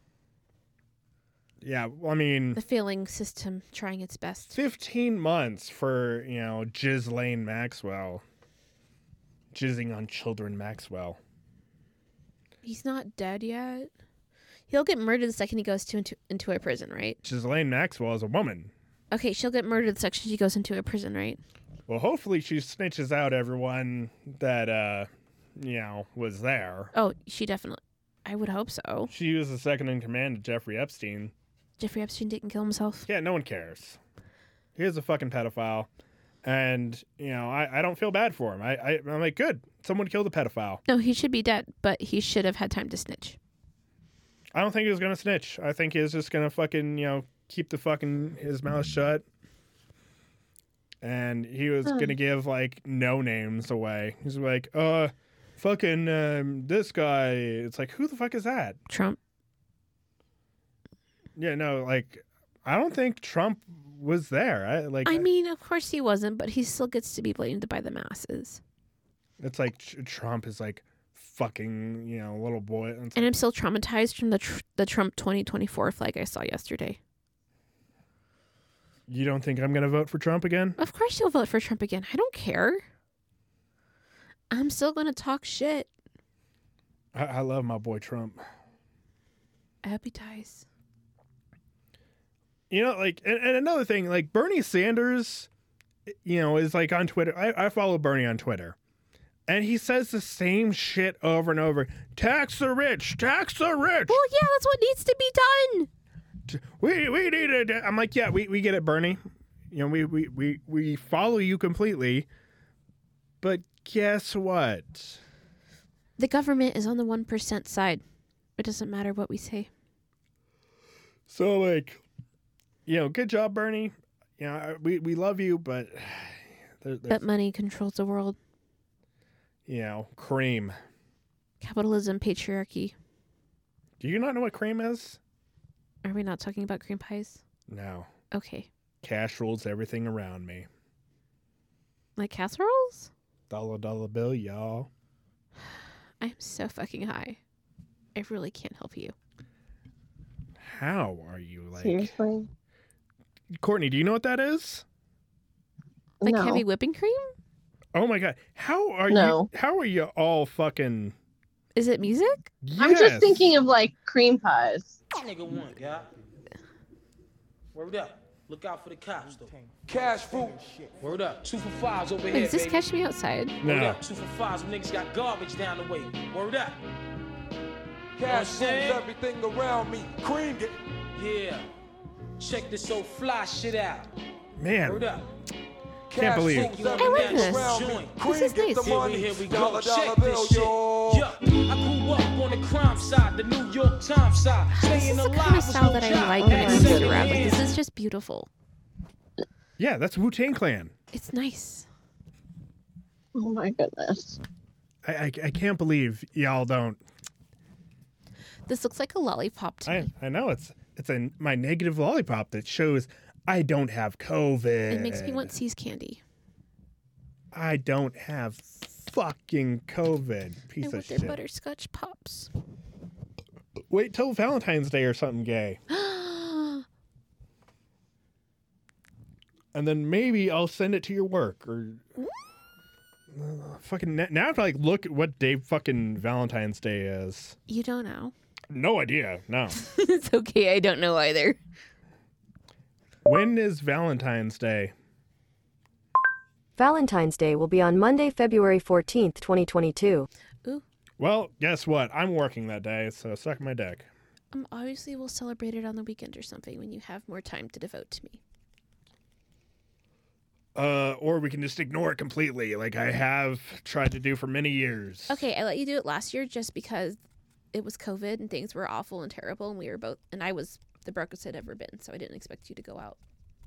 yeah, well, I mean, The failing system trying its best. fifteen months for, you know, Ghislaine Maxwell. Jizzing on children Maxwell. He's not dead yet. He'll get murdered the second he goes to into, into a prison, right? Ghislaine Maxwell is a woman. Okay, she'll get murdered the section she goes into a prison, right? Well, hopefully she snitches out everyone that, uh, you know, was there. Oh, she definitely. I would hope so. She was the second in command to Jeffrey Epstein. Jeffrey Epstein didn't kill himself. Yeah, no one cares. He's a fucking pedophile. And, you know, I, I don't feel bad for him. I, I, I'm like, good. Someone killed a pedophile. No, he should be dead, but he should have had time to snitch. I don't think he was going to snitch. I think he was just going to fucking, you know, keep the fucking, his mouth shut. And he was Huh. going to give, like, no names away. He's like, uh, fucking, um, this guy. It's like, who the fuck is that? Trump. Yeah, no, like, I don't think Trump was there. I like. I mean, of course he wasn't, but he still gets to be blamed by the masses. It's like tr- Trump is like fucking, you know, little boy. And it's And I'm still traumatized from the tr- the Trump twenty twenty-four flag I saw yesterday. You don't think I'm gonna vote for Trump again? Of course you'll vote for Trump again. I don't care. I'm still going to talk shit. I-, I love my boy Trump. I hope he dies. You know, like, and, and another thing, like Bernie Sanders, you know, is like on Twitter. I, I follow Bernie on Twitter, and he says the same shit over and over. Tax the rich, tax the rich. Well, yeah, that's what needs to be done. We we need it. I'm like, yeah, we, we get it, Bernie. You know, we, we, we, we follow you completely. But guess what? The government is on the one percent side. It doesn't matter what we say. So, like, you know, good job, Bernie. You know, I- we, we love you, but, there, there's, But money controls the world. you know, cream. Capitalism, patriarchy. Do you not know what cream is? Are we not talking about cream pies? No. Okay. Cash rules everything around me. Like casseroles? Dollar dollar bill, y'all. I'm so fucking high. I really can't help you. How are you, like... Seriously? Courtney, do you know what that is? Like no. heavy whipping cream? Oh my god. How are No. you... How are you all fucking... Is it music? I'm Yes. just thinking of like cream pies. Nigga one, guy. Word up. Look out for the cops, though. Cash fruit. Word up. Two for fives over Wait, here, does this baby. catch me outside? Word No. up. Two for fives. Them niggas got garbage down the way. Word up. Cash saying? rules everything around me. Cream get. Yeah. Check this old fly shit out. Man. Word up. Can't believe. You I like this. Joint. This is Cream nice. get the Here we, money. here we go. Dollar dollar Check bill, this shit. yo. Yeah, I grew up on the crime side, the New York Times side. This Staying is the alive kind of was style no that I job. like when it At comes to seven rap. Like, years. this is just beautiful. Yeah, that's Wu-Tang Clan. It's nice. Oh my goodness. I, I, I can't believe y'all don't. This looks like a lollipop to I, me. I know it's it's a my negative lollipop that shows I don't have COVID. It makes me want C's candy. I don't have fucking COVID. I Piece of want their shit. butterscotch pops. Wait till Valentine's Day or something gay, and then maybe I'll send it to your work or. Uh, fucking now I have to like look at what day fucking Valentine's Day is. You don't know. No idea. No. It's okay. I don't know either. When is Valentine's Day? Valentine's Day will be on Monday, February fourteenth, twenty twenty-two. Well, guess what? I'm working that day, so suck my dick. Um, obviously, we'll celebrate it on the weekend or something when you have more time to devote to me. Uh, or we can just ignore it completely, like I have tried to do for many years. Okay, I let you do it last year just because it was COVID and things were awful and terrible, and we were both, and I was the brokest I'd ever been, so I didn't expect you to go out.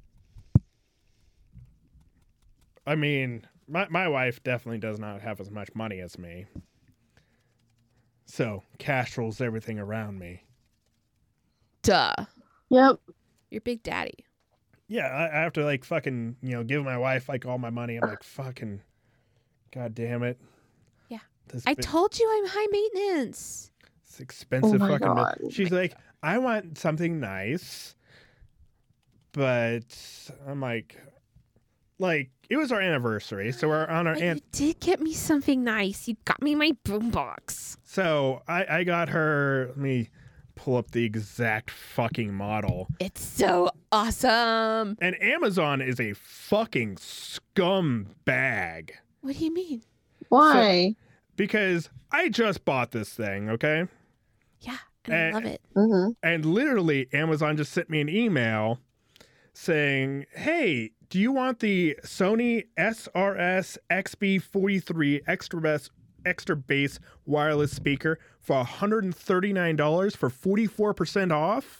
I mean, my my wife definitely does not have as much money as me. So, cash rules everything around me. Duh. Yep. You're Big Daddy. Yeah, I, I have to like fucking, you know, give my wife like all my money. I'm like, fucking, god damn it. Yeah. This I bi- told you I'm high maintenance. It's expensive Oh my fucking. God. mi- She's like, I want something nice, but I'm like, like it was our anniversary, so we're on our But an- you did get me something nice. You got me my boombox. So I I got her. Let me pull up the exact fucking model. It's so awesome. And Amazon is a fucking scumbag. What do you mean? Why? So, because I just bought this thing, okay? Yeah, and And- I love it. Mm-hmm. And literally, Amazon just sent me an email saying, hey, do you want the Sony S R S X B forty-three extra bass, extra bass wireless speaker for one hundred thirty-nine dollars for forty-four percent off?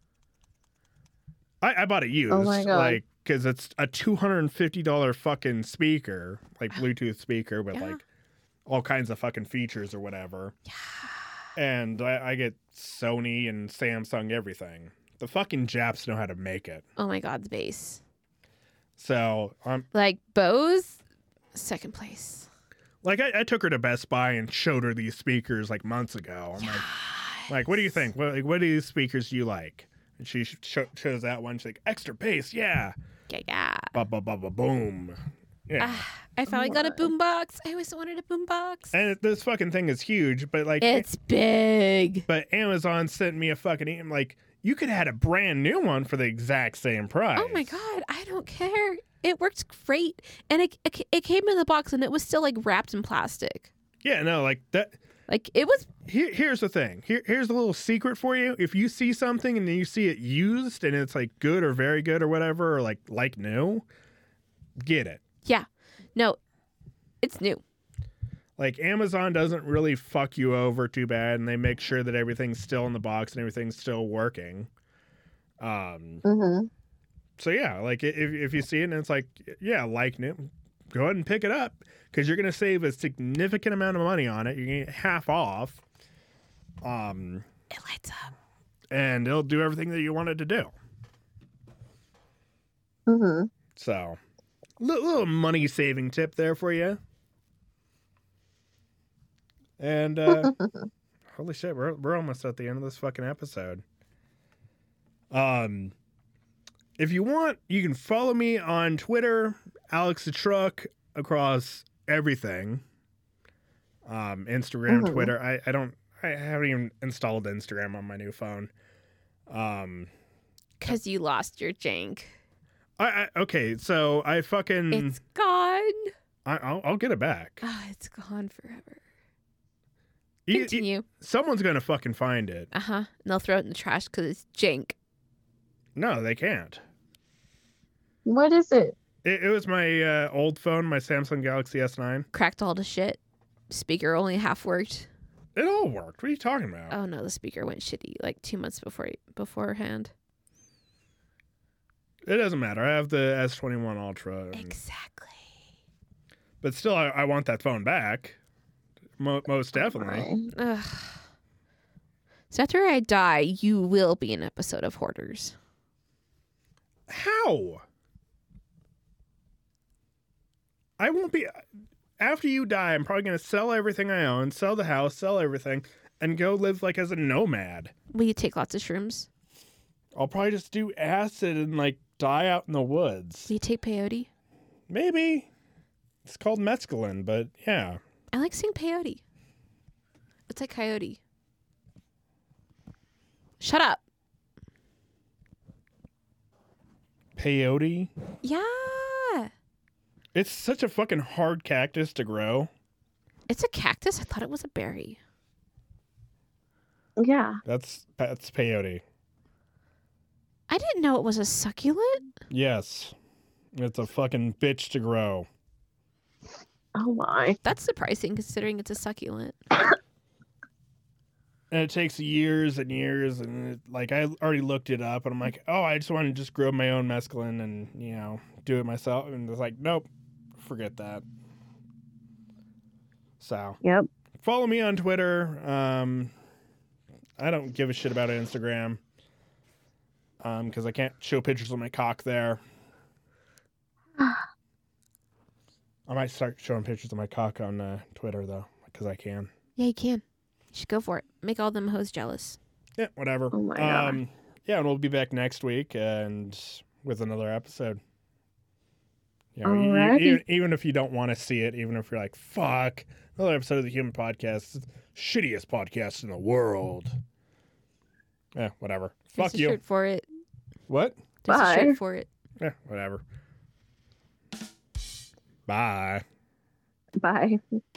I, I bought it used. Oh my God. Like, because it's a two hundred fifty dollars fucking speaker, like Bluetooth speaker with Yeah. like all kinds of fucking features or whatever. Yeah. And I, I get Sony and Samsung everything. The fucking Japs know how to make it. Oh my God, the bass. So I'm Like Bose, second place. like, I, I took her to Best Buy and showed her these speakers like months ago. I'm like, like, what do you think? What, like, what are these speakers you like? And she sh- chose that one. She's like, extra bass, yeah. Yeah, yeah. Ba ba ba ba boom. Yeah. Ah, I finally got a boombox. I always wanted a boombox. And this fucking thing is huge, but like, It's big. but Amazon sent me a fucking email. Like, you could have had a brand new one for the exact same price. Oh my God, I don't care. It works great. And it, it it came in the box and it was still like wrapped in plastic. Yeah, no, like that. Like it was Here, here's the thing. Here, here's a little secret for you. If you see something and then you see it used and it's like good or very good or whatever, or like like new, get it. yeah. No, it's new. Like Amazon doesn't really fuck you over too bad, and they make sure that everything's still in the box and everything's still working. Um. Mm-hmm. So yeah, like if if you see it and it's like yeah, like new, go ahead and pick it up because you're gonna save a significant amount of money on it. You're gonna get half off. Um. It lights up. And it'll do everything that you want it to do. Mm-hmm. So, little, little money saving tip there for you. And uh, holy shit, we're we're almost at the end of this fucking episode. Um, if you want, you can follow me on Twitter, Alex the Truck, across everything. Um, Instagram, Mhm. Twitter. I I don't. I haven't even installed Instagram on my new phone. Um. Because you lost your jank. I, I okay, so I fucking It's gone. I, I'll, I'll get it back. Ah, it's gone forever. You- you- Continue. someone's gonna fucking find it. Uh huh. And they'll throw it in the trash because it's jank. No, they can't. What is it? It, it was my uh, old phone, my Samsung Galaxy S nine. Cracked all to shit. Speaker only half worked. It all worked. What are you talking about? Oh no, the speaker went shitty like two months before beforehand. It doesn't matter. I have the S twenty-one Ultra. and- Exactly. But still, I, I want that phone back. Mo- most definitely. Ugh. So after I die, you will be an episode of Hoarders. How? I won't be. After you die, I'm probably going to sell everything I own, sell the house, sell everything, and go live like as a nomad. Will you take lots of shrooms? I'll probably just do acid and like die out in the woods. Will you take peyote? Maybe. It's called mescaline, but yeah. I like saying peyote. It's like coyote. Shut up. Peyote. Yeah. It's such a fucking hard cactus to grow. It's a cactus? I thought it was a berry. Yeah. That's that's peyote. I didn't know it was a succulent. Yes. It's a fucking bitch to grow. Oh my. That's surprising considering it's a succulent. And it takes years and years, and it, like I already looked it up, and I'm like, oh, I just want to just grow my own mescaline and you know do it myself, and it's like, nope, forget that. So Yep. follow me on Twitter. Um, I don't give a shit about Instagram, um, because I can't show pictures of my cock there. I might start showing pictures of my cock on uh, Twitter though, because I can. Yeah, you can. You should go for it. Make all them hoes jealous. Yeah, whatever. Oh my God. um, yeah, and we'll be back next week and with another episode. You know, you- you- Alrighty. even, even if you don't want to see it, even if you're like, "Fuck, another episode of the Human Podcast, it's the shittiest podcast in the world." Yeah, whatever. Here's Fuck a you. shirt for it. What? There's Bye. a shirt for it. Yeah, whatever. Bye. Bye.